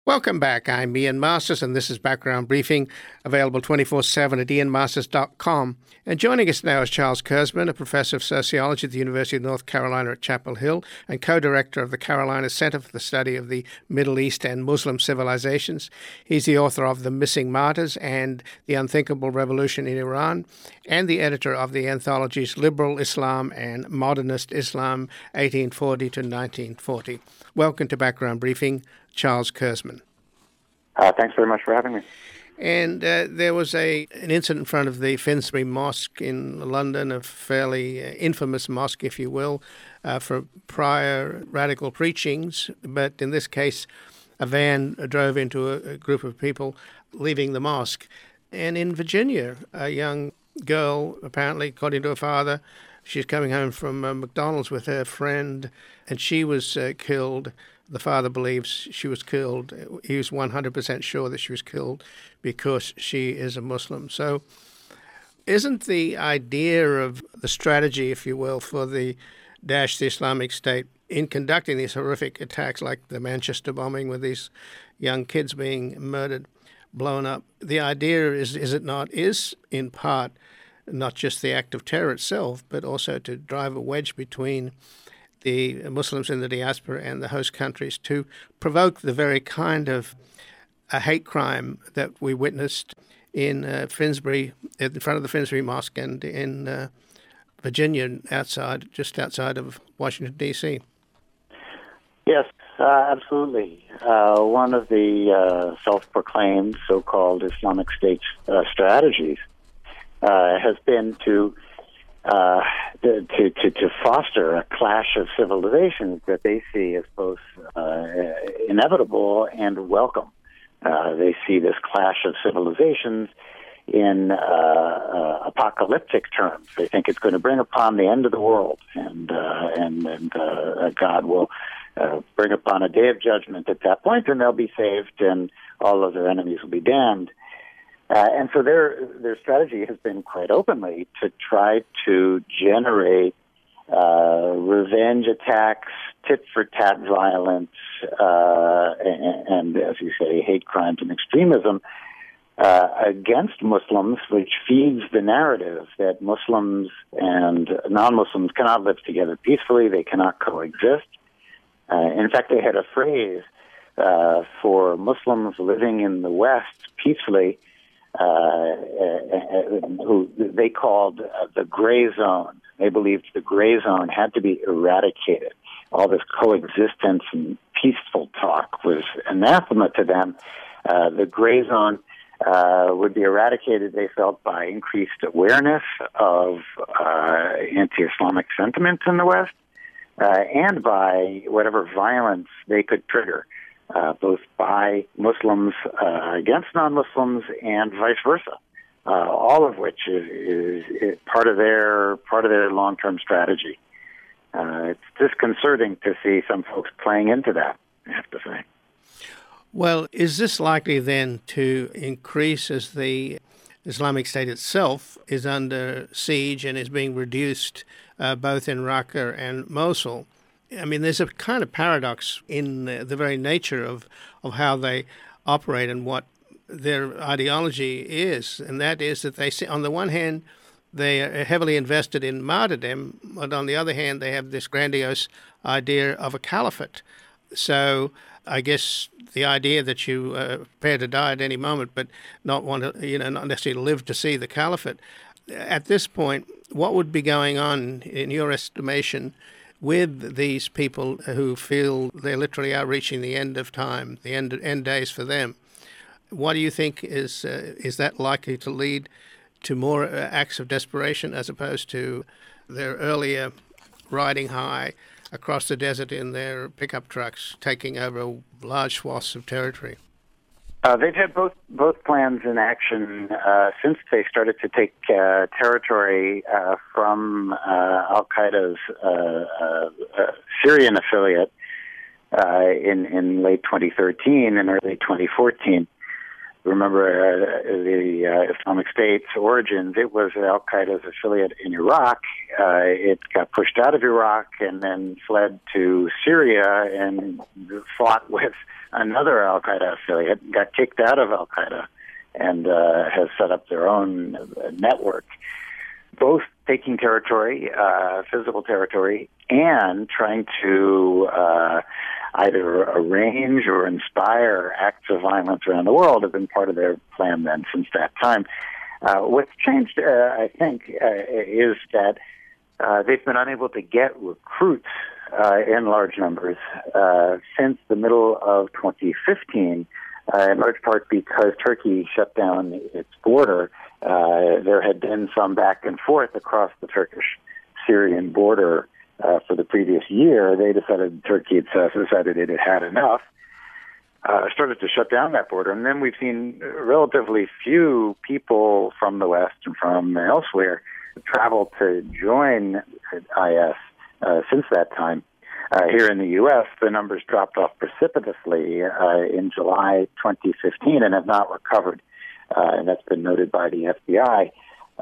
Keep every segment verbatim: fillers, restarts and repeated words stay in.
Welcome back. I'm Ian Masters, and this is Background Briefing, available twenty-four seven at ian masters dot com. And joining us now is Charles Kurzman, a professor of sociology at the University of North Carolina at Chapel Hill and co-director of the Carolina Center for the Study of the Middle East and Muslim Civilizations. He's the author of The Missing Martyrs and The Unthinkable Revolution in Iran, and the editor of the anthologies Liberal Islam and Modernist Islam, eighteen forty to nineteen forty. Welcome to Background Briefing, Charles Kurzman. Uh, thanks very much for having me. And uh, there was a an incident in front of the Finsbury Mosque in London, a fairly uh, infamous mosque, if you will, uh, for prior radical preachings. But in this case, a van drove into a, a group of people leaving the mosque. And in Virginia, a young girl, apparently, according to her father, she's coming home from uh, McDonald's with her friend, and she was uh, killed. The father believes she was killed. He was one hundred percent sure that she was killed because she is a Muslim. So isn't the idea of the strategy, if you will, for the Daesh, the Islamic State, in conducting these horrific attacks like the Manchester bombing with these young kids being murdered, blown up, the idea is, is it not, is in part not just the act of terror itself, but also to drive a wedge between the Muslims in the diaspora and the host countries to provoke the very kind of a hate crime that we witnessed in uh, Finsbury, in front of the Finsbury Mosque, and in uh, Virginia, outside, just outside of Washington, D C Yes, uh, absolutely. Uh, one of the uh, self-proclaimed so-called Islamic State uh, strategies uh, has been to Uh, to, to, to foster a clash of civilizations that they see as both uh, inevitable and welcome. Uh, they see this clash of civilizations in uh, uh, apocalyptic terms. They think it's going to bring upon the end of the world, and uh, and, and uh, God will uh, bring upon a day of judgment at that point, and they'll be saved, and all of their enemies will be damned. Uh, and so their their strategy has been quite openly to try to generate uh, revenge attacks, tit-for-tat violence, uh, and, and, as you say, hate crimes and extremism uh, against Muslims, which feeds the narrative that Muslims and non-Muslims cannot live together peacefully, they cannot coexist. Uh, in fact, they had a phrase uh, for Muslims living in the West peacefully, Uh, who they called uh, the gray zone. They believed the gray zone had to be eradicated. All this coexistence and peaceful talk was anathema to them. Uh, the gray zone uh, would be eradicated, they felt, by increased awareness of uh, anti-Islamic sentiments in the West uh, and by whatever violence they could trigger. Uh, both by Muslims uh, against non-Muslims and vice versa, uh, all of which is, is, is part of their part of their long-term strategy. Uh, it's disconcerting to see some folks playing into that, I have to say. Well, is this likely then to increase as the Islamic State itself is under siege and is being reduced uh, both in Raqqa and Mosul? I mean, there's a kind of paradox in the very nature of, of how they operate and what their ideology is, and that is that they, on the one hand, they are heavily invested in martyrdom, but on the other hand, they have this grandiose idea of a caliphate. So I guess the idea that you uh, prepare to die at any moment, but not want to, you know, not necessarily live to see the caliphate. At this point, what would be going on, in your estimation, with these people who feel they literally are reaching the end of time, the end end days for them? What do you think is uh, is that likely to lead to more uh, acts of desperation as opposed to their earlier riding high across the desert in their pickup trucks, taking over large swaths of territory? Uh, they've had both both plans in action uh, since they started to take uh, territory uh, from uh, Al-Qaeda's uh, uh, uh, Syrian affiliate uh, in, in late twenty thirteen and early twenty fourteen. remember uh, the uh, Islamic State's origins, it was al-Qaeda's affiliate in Iraq. Uh, it got pushed out of Iraq and then fled to Syria and fought with another al-Qaeda affiliate, got kicked out of al-Qaeda, and uh, has set up their own network, both taking territory, uh, physical territory, and trying to uh, either arrange or inspire acts of violence around the world have been part of their plan then since that time. Uh, what's changed, uh, I think, uh, is that uh, they've been unable to get recruits uh, in large numbers uh, since the middle of twenty fifteen, uh, in large part because Turkey shut down its border. Uh, there had been some back and forth across the Turkish-Syrian border uh, for the previous year. They decided, Turkey had uh, decided it had had enough, uh, started to shut down that border. And then we've seen relatively few people from the West and from elsewhere travel to join I S uh, since that time. Uh, here in the U S, the numbers dropped off precipitously uh, in July twenty fifteen and have not recovered. Uh, and that's been noted by the F B I uh,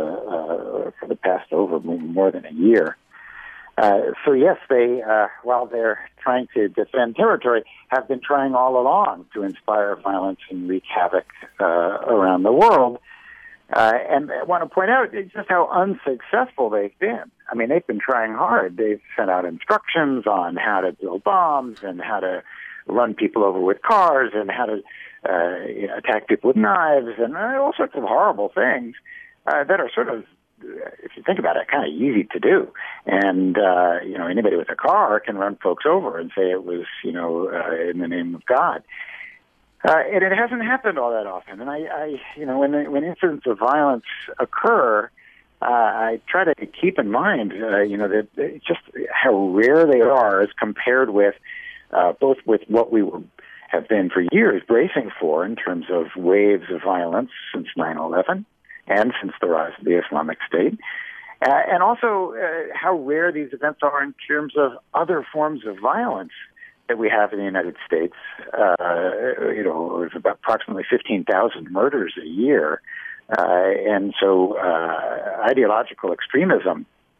uh, for the past over more than a year. Uh, so yes, they, uh, while they're trying to defend territory, have been trying all along to inspire violence and wreak havoc uh, around the world. Uh, and I want to point out just how unsuccessful they've been. I mean, they've been trying hard. They've sent out instructions on how to build bombs and how to run people over with cars and how to Uh, you know, attack people with knives and uh, all sorts of horrible things uh, that are sort of, if you think about it, kind of easy to do. And, uh, you know, anybody with a car can run folks over and say it was, you know, uh, in the name of God. Uh, and it hasn't happened all that often. And I, I you know, when, when incidents of violence occur, uh, I try to keep in mind, uh, you know, that just how rare they are as compared with uh, both with what we were have been for years bracing for in terms of waves of violence since nine eleven and since the rise of the Islamic State, uh, and also uh, how rare these events are in terms of other forms of violence that we have in the United States. Uh, you know, there's about approximately fifteen thousand murders a year, uh, and so uh, ideological extremism,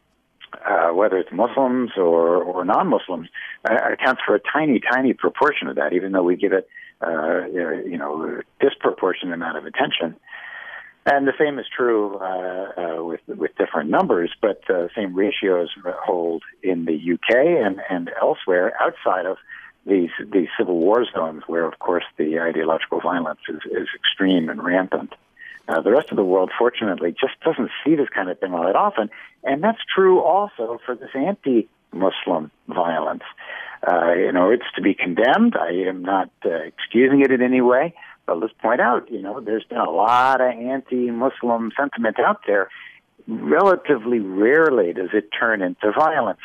Uh, whether it's Muslims or, or non-Muslims, uh, accounts for a tiny, tiny proportion of that, even though we give it, uh, you know, a disproportionate amount of attention. And the same is true uh, uh, with with different numbers, but the uh, same ratios hold in the U K and, and elsewhere outside of these these civil war zones, where, of course, the ideological violence is, is extreme and rampant. Uh, the rest of the world, fortunately, just doesn't see this kind of thing all that often. And that's true also for this anti-Muslim violence. Uh, you know, it's to be condemned. I am not uh, excusing it in any way. But let's point out, you know, there's been a lot of anti-Muslim sentiment out there. Relatively rarely does it turn into violence.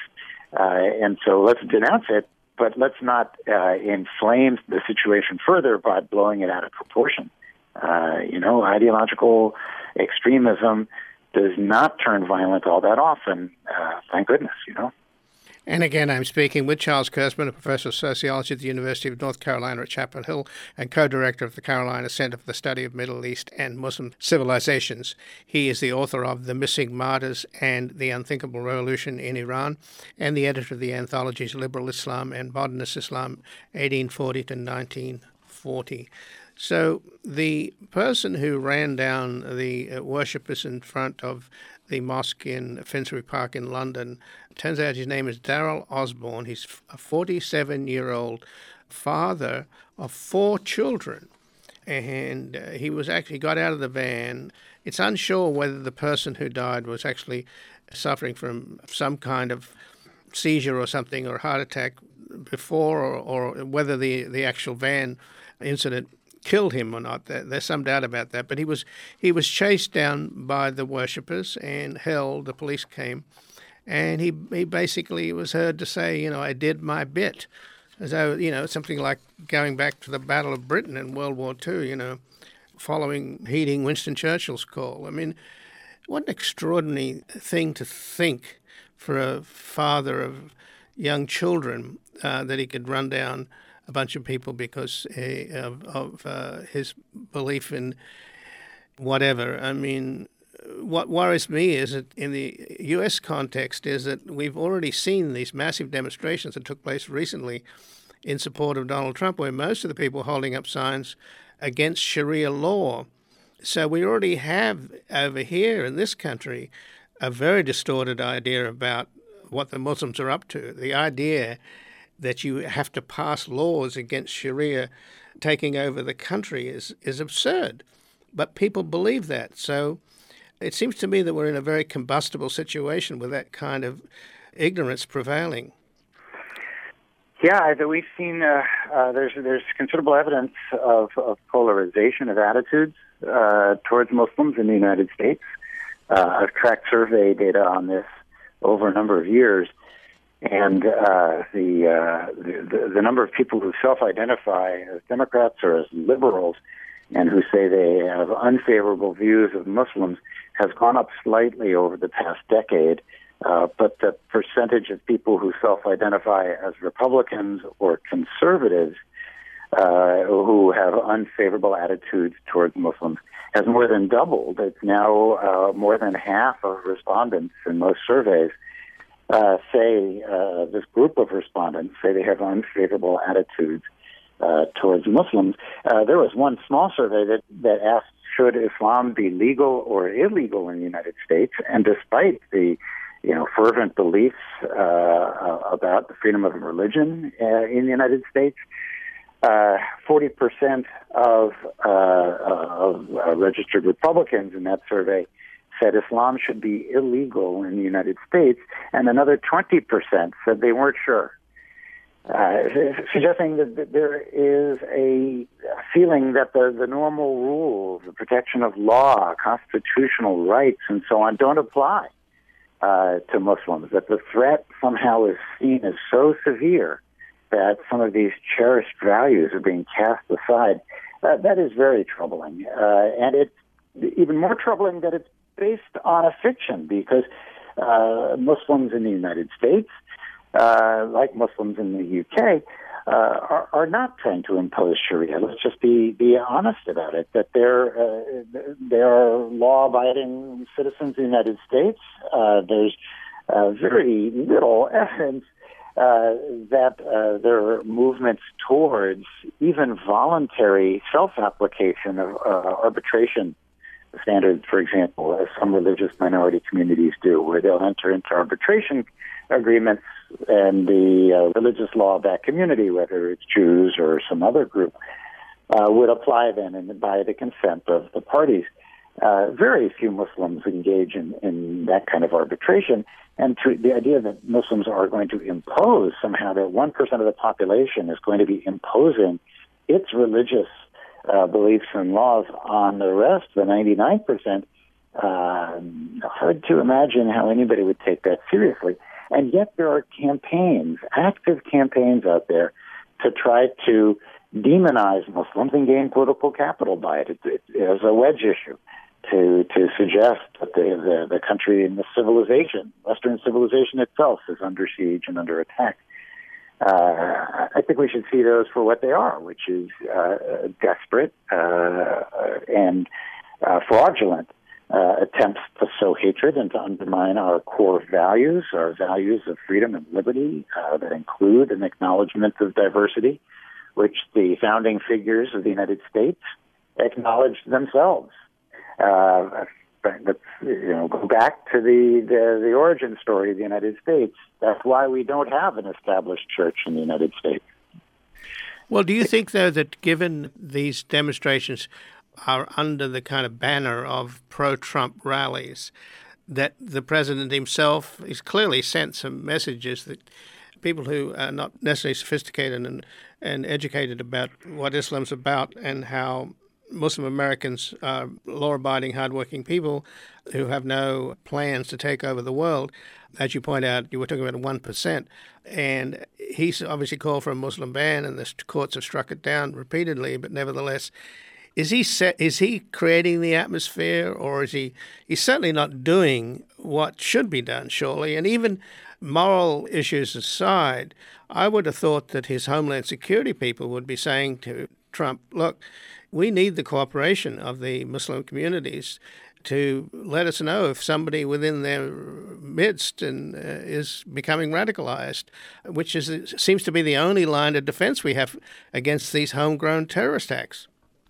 Uh, and so let's denounce it, but let's not uh, inflame the situation further by blowing it out of proportion. Uh, you know, ideological extremism does not turn violent all that often, uh, thank goodness, you know. And again, I'm speaking with Charles Kurzman, a professor of sociology at the University of North Carolina at Chapel Hill and co-director of the Carolina Center for the Study of Middle East and Muslim Civilizations. He is the author of The Missing Martyrs and the Unthinkable Revolution in Iran and the editor of the anthologies Liberal Islam and Modernist Islam, eighteen forty to nineteen forty. So the person who ran down the uh, worshippers in front of the mosque in Finsbury Park in London, turns out his name is Daryl Osborne. He's a forty-seven-year-old father of four children. And uh, he was actually got out of the van. It's unsure whether the person who died was actually suffering from some kind of seizure or something or heart attack before, or, or whether the, the actual van incident killed him or not. There's some doubt about that. But he was he was chased down by the worshippers and held. The police came, and he he basically was heard to say, you know, I did my bit, as though, you know, something like going back to the Battle of Britain in World War Two, you know, following, heeding Winston Churchill's call. I mean, what an extraordinary thing to think for a father of young children uh, that he could run down a bunch of people because uh, of, of uh, his belief in whatever. I mean, what worries me is that in the U S context is that we've already seen these massive demonstrations that took place recently in support of Donald Trump, where most of the people holding up signs against Sharia law. So we already have over here in this country a very distorted idea about what the Muslims are up to. The idea that you have to pass laws against Sharia taking over the country is, is absurd. But people believe that. So it seems to me that we're in a very combustible situation with that kind of ignorance prevailing. Yeah, that we've seen. Uh, uh, there's there's considerable evidence of, of polarization of attitudes uh, towards Muslims in the United States. Uh, I've tracked survey data on this over a number of years, and uh, the, uh, the the number of people who self-identify as Democrats or as liberals and who say they have unfavorable views of Muslims has gone up slightly over the past decade. Uh, but the percentage of people who self-identify as Republicans or conservatives uh, who have unfavorable attitudes towards Muslims has more than doubled. It's now uh, more than half of respondents in most surveys uh, say, uh, this group of respondents say they have unfavorable attitudes uh, towards Muslims. Uh, there was one small survey that, that asked, should Islam be legal or illegal in the United States? And despite the you know, fervent beliefs uh, about the freedom of religion uh, in the United States, uh, forty percent of, uh, of uh, registered Republicans in that survey said Islam should be illegal in the United States, and another twenty percent said they weren't sure, uh, suggesting that, that there is a feeling that the, the normal rules, the protection of law, constitutional rights, and so on don't apply Uh, to Muslims, that the threat somehow is seen as so severe that some of these cherished values are being cast aside. Uh, that is very troubling. Uh, and it's even more troubling that it's based on a fiction, because uh, Muslims in the United States, uh, like Muslims in the U K, uh, are, are not trying to impose Sharia. Let's just be, be honest about it, that they're, uh, they are law-abiding citizens of the United States. Uh, there's uh, very little evidence uh, that uh, there are movements towards even voluntary self-application of uh, arbitration standards, for example, as some religious minority communities do, where they'll enter into arbitration agreements, and the uh, religious law of that community, whether it's Jews or some other group, uh, would apply then and by the consent of the parties. Uh, very few Muslims engage in, in that kind of arbitration, and to the idea that Muslims are going to impose somehow, that one percent of the population is going to be imposing its religious uh, beliefs and laws on the rest, the ninety-nine percent, uh, hard to imagine how anybody would take that seriously. And yet there are campaigns, active campaigns out there to try to demonize Muslims and gain political capital by it. It, it, it is a wedge issue to to suggest that the, the, the country and the civilization, Western civilization itself, is under siege and under attack. Uh, I think we should see those for what they are, which is uh, desperate uh, and uh, fraudulent uh, attempts to sow hatred and to undermine our core values, our values of freedom and liberty uh, that include an acknowledgement of diversity, which the founding figures of the United States acknowledged themselves. Uh, let's you know, go back to the, the, the origin story of the United States. That's why we don't have an established church in the United States. Well, do you think, though, that given these demonstrations are under the kind of banner of pro-Trump rallies, that the president himself has clearly sent some messages that people who are not necessarily sophisticated and, and educated about what Islam's about and how Muslim Americans are law-abiding, hardworking people who have no plans to take over the world. As you point out, you were talking about one percent. And he's obviously called for a Muslim ban, and the courts have struck it down repeatedly. But nevertheless, is he set, is he creating the atmosphere, or is he he's certainly not doing what should be done, surely? And even moral issues aside, I would have thought that his Homeland Security people would be saying to Trump, look, we need the cooperation of the Muslim communities to let us know if somebody within their midst and uh, is becoming radicalized, which is seems to be the only line of defense we have against these homegrown terrorist acts.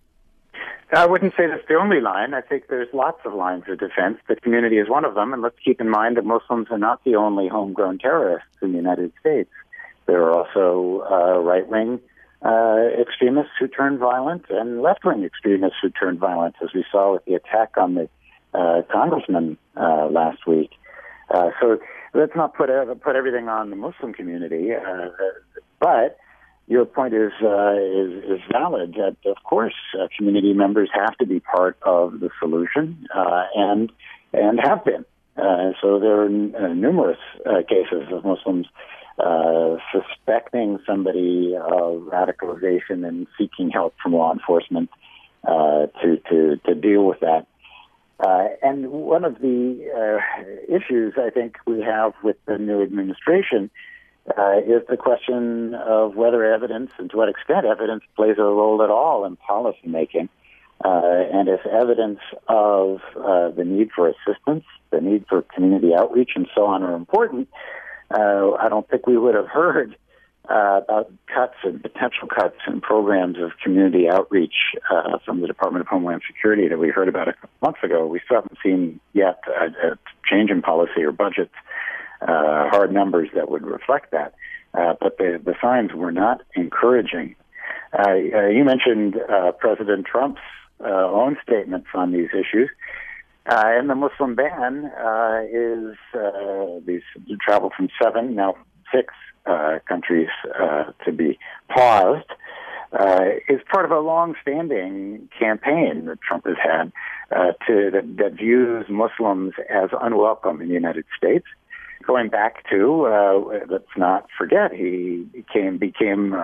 I wouldn't say that's the only line. I think there's lots of lines of defense. The community is one of them, and let's keep in mind that Muslims are not the only homegrown terrorists in the United States. There are also uh, right-wing uh, extremists who turn violent and left-wing extremists who turn violent, as we saw with the attack on the Uh, congressman uh, last week. Uh, so let's not put uh, put everything on the Muslim community. Uh, but your point is uh, is, is valid. That of course uh, community members have to be part of the solution uh, and and have been. Uh, so there are n- uh, numerous uh, cases of Muslims uh, suspecting somebody of radicalization and seeking help from law enforcement uh, to to to deal with that. Uh, and one of the uh, issues I think we have with the new administration uh, is the question of whether evidence and to what extent evidence plays a role at all in policymaking. Uh, and if evidence of uh, the need for assistance, the need for community outreach, and so on are important, uh, I don't think we would have heard Uh, about cuts and potential cuts in programs of community outreach uh, from the Department of Homeland Security that we heard about a couple months ago. We still haven't seen yet a, a change in policy or budgets, uh, hard numbers that would reflect that. Uh, but the, the signs were not encouraging. Uh, uh, you mentioned uh, President Trump's uh, own statements on these issues. Uh, and the Muslim ban uh, is uh, these travel from seven, now six Uh, countries uh, to be paused uh, is part of a long-standing campaign that Trump has had uh, to that, that views Muslims as unwelcome in the United States. Going back to, uh, let's not forget, he became became uh,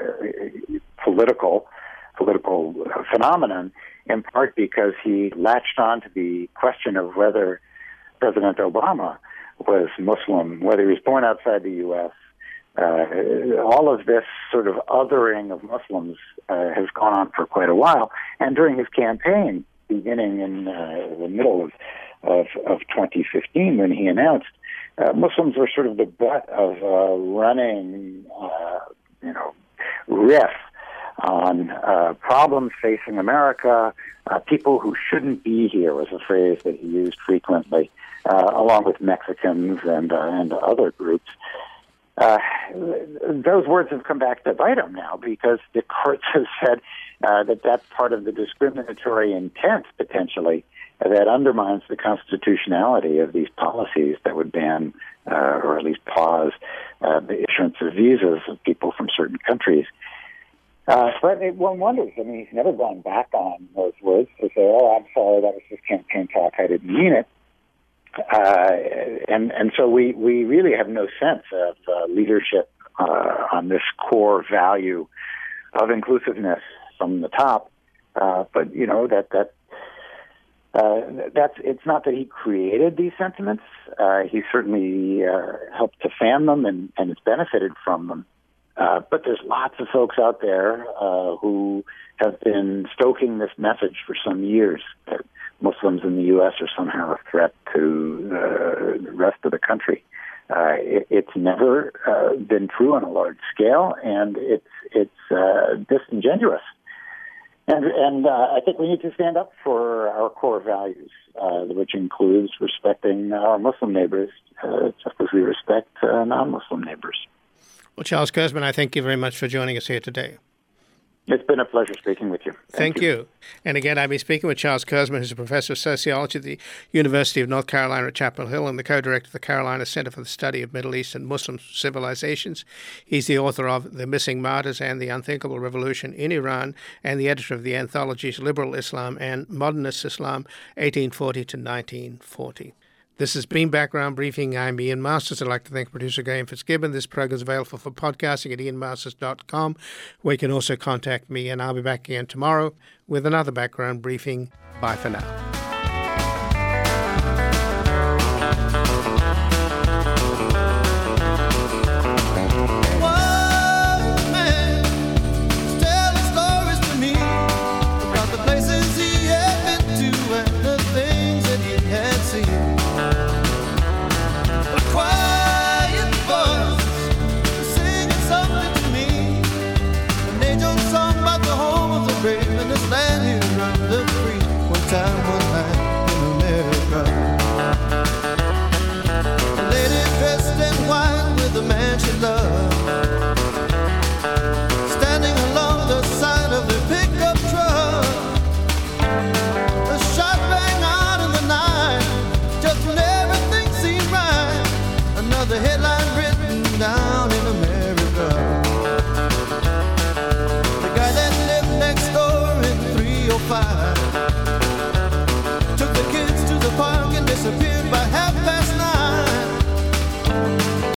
political political phenomenon in part because he latched on to the question of whether President Obama was Muslim, whether he was born outside the U S Uh, all of this sort of othering of Muslims uh, has gone on for quite a while. And during his campaign, beginning in uh, the middle of, of, of twenty fifteen, when he announced, uh, Muslims were sort of the butt of uh, running, uh, you know, riff on uh, problems facing America. Uh, people who shouldn't be here was a phrase that he used frequently, uh, along with Mexicans and uh, and other groups. Uh, those words have come back to bite him now because the courts have said uh, that that's part of the discriminatory intent, potentially, uh, that undermines the constitutionality of these policies that would ban uh, or at least pause uh, the issuance of visas of people from certain countries. Uh, but it, one wonders, I mean, he's never gone back on those words to say, oh, I'm sorry, that was just campaign talk, I didn't mean it. Uh, and and so we, we really have no sense of uh, leadership uh, on this core value of inclusiveness from the top. Uh, but you know that that uh, that's it's not that he created these sentiments. Uh, he certainly uh, helped to fan them and, and has benefited from them. Uh, but there's lots of folks out there uh, who have been stoking this message for some years that Muslims in the U S are somehow a threat to uh, the rest of the country. Uh, it, it's never uh, been true on a large scale, and it's it's uh, disingenuous. And and uh, I think we need to stand up for our core values, uh, which includes respecting our Muslim neighbors uh, just as we respect uh, non-Muslim neighbors. Well, Charles Kurzman, I thank you very much for joining us here today. It's been a pleasure speaking with you. Thank, Thank you. you. And again, I've been speaking with Charles Kurzman, who's a professor of sociology at the University of North Carolina at Chapel Hill and the co-director of the Carolina Center for the Study of Middle East and Muslim Civilizations. He's the author of The Missing Martyrs and the Unthinkable Revolution in Iran and the editor of the anthologies Liberal Islam and Modernist Islam, eighteen forty to nineteen forty. This has been Background Briefing. I'm Ian Masters. I'd like to thank producer Graham Fitzgibbon. This program is available for podcasting at ian masters dot com, where you can also contact me, and I'll be back again tomorrow with another Background Briefing. Bye for now.